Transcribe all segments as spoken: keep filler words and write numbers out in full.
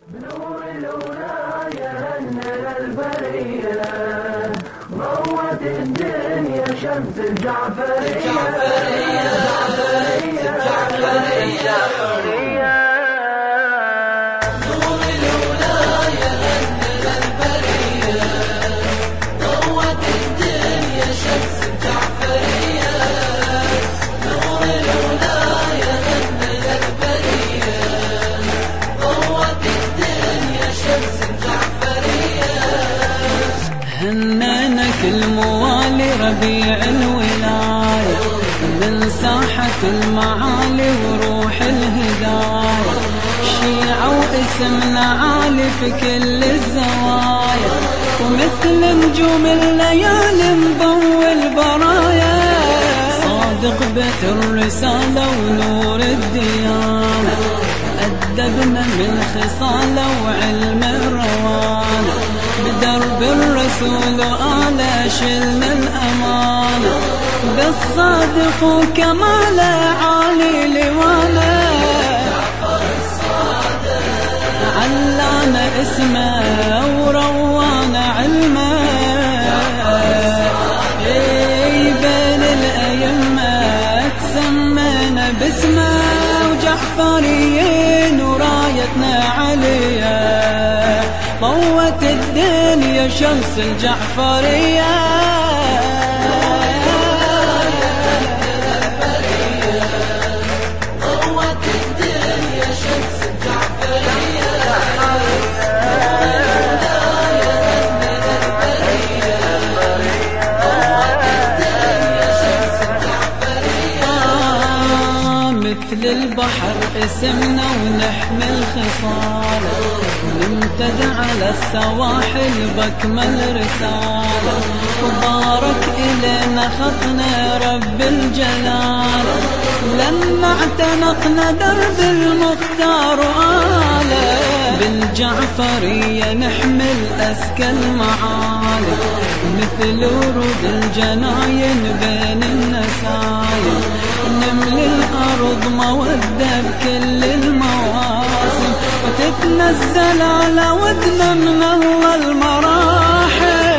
بنور الولاية هننا البرية ضوت الدنيا شمس الجعفرية الجعفرية الجعفرية نور الولاية هننا البرية ضوت الدنيا شمس الجعفرية نور الولاية هننا البرية ضوت الدنيا شمس الجعفرية هنانا كل موالي ربيع الولاية من ساحة المعالي وروح الهداية شيعة واسمنا عالي في كل الزوايا ومثل نجوم الليالي مضوي البرايا صادق بيت الرسالة ونور الديانة أدبنا من خصاله وعلم الروانة بدرب الرسول وآله شلنا الأمانة بالصادق وكماله عالي لوانا علانا اسمه وروانا علمه اي بين الأيمة تسمينا باسمه وجعفريين ورايتنا عليا ضوت الدنيا شمس الجعفرية ضوت الدنيا شمس الجعفرية مثل البحر اسمنا ونحمل خصاله نمتد على السواحل بكمل رسالة وبارك إلينا خطنا رب الجلال لما اعتنقنا درب المختار وآله بالجعفرية نحمل أزكى المعالي مثل ورود الجناين بين النسايم نملي الأرض مودة بكل المواسم وتتنزل على ودنا من الله المراحل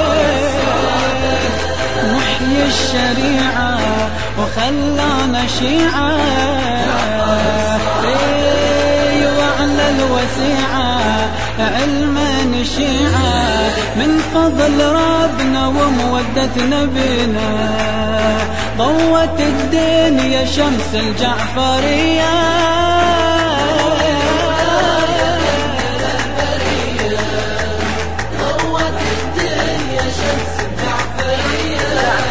نحيي الشريعة وخلانا شيعة وعلى الوسيعة علما شيعة من فضل ربنا ومودة نبينا ضوت الدنيا شمس الجعفرية ضوت الدنيا شمس الجعفرية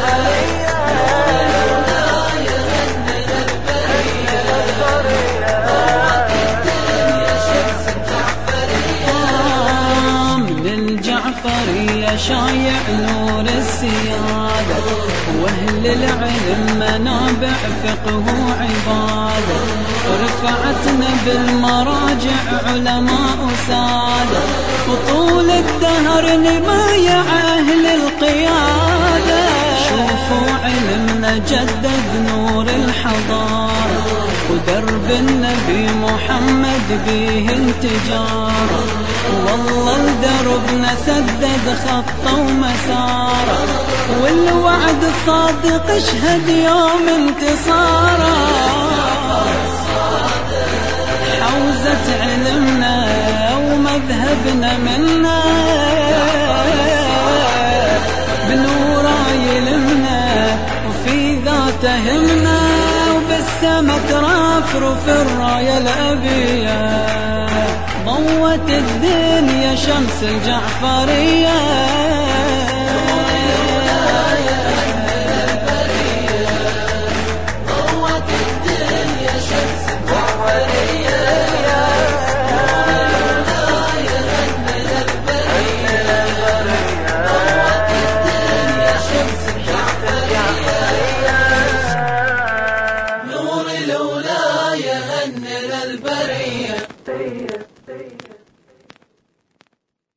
الولاية هننا البرية ضوت الدنيا شمس الجعفرية من الجعفرية شايع نور السيادة واهل العلم منابع فقه وعبادة ورفعتنا بالمراجع علماء وسادة وطول الدهر نبايع اهل القيادة شوفوا علمنا جدد نور الحضارة ودرب النبي محمد بيه انتجاره والله لدربنا سدد خطه ومساره والوعد الصادق اشهد يوم انتصاره حوزة علمنا ومذهبنا منا بنوره يلمنا وفي ذاته همنا وبالسما ترفرف الراية الأبية ضوت الدنيا شمس الجعفرية